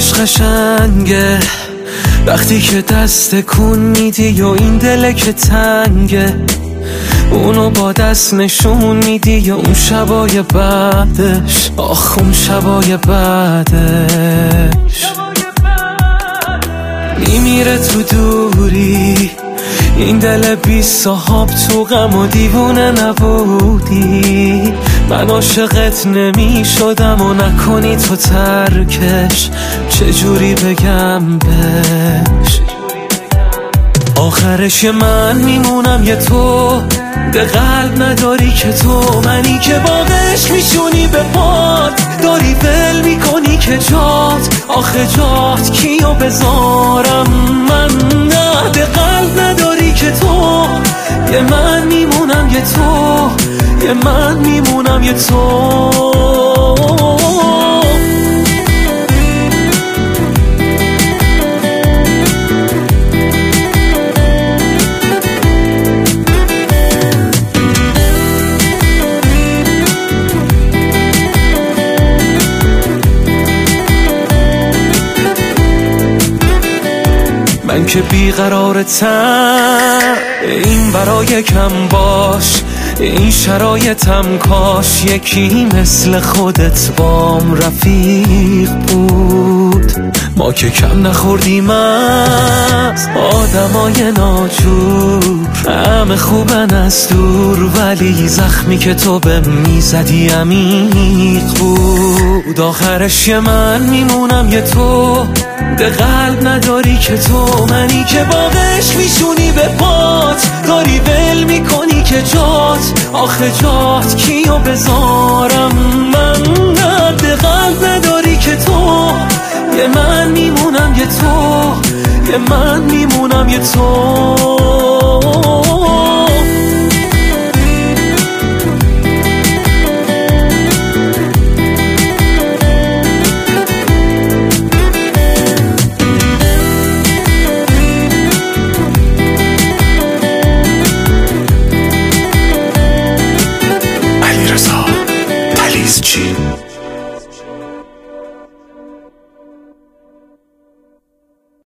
عشق قشنگه وقتی که دست کن میدی و این دل که تنگه، اونو با دست نشون میدی یا اون شبای بعدش، آخ اون شبای بعدش میمیره تو دوری. این دل بی صاحب تو غم و دیوونه نبودی، من عاشقت نمی شدم و نکنی تو ترکش، چجوری بگم بهش. آخرش من میمونم یه تو، به قلب نداری که تو، منی که باقش میشونی به پات، داری ول میکنی که جات، آخه جات کیو بذارم من، نه به قلب نداری که تو، یه من میمونم یه تو، یه من میمونم یه تو. من که بیقرارتم، این برای کم باش، این شرایطم کاش یکی مثل خودت بام رفیق بود. ما که کم نخوردیم از آدمای ناجور، همه خوبن از دور، ولی زخمی که تو به میزدی عمیق بود. آخرش من میمونم یه تو، به قلب نداری که تو، منی که باقش میشونی به پات، داری ول میکنی که جات، آخه جات کیو بذارم من، نه به قلب نداری که تو، یه من میمونم یه تو، یه من میمونم یه تو.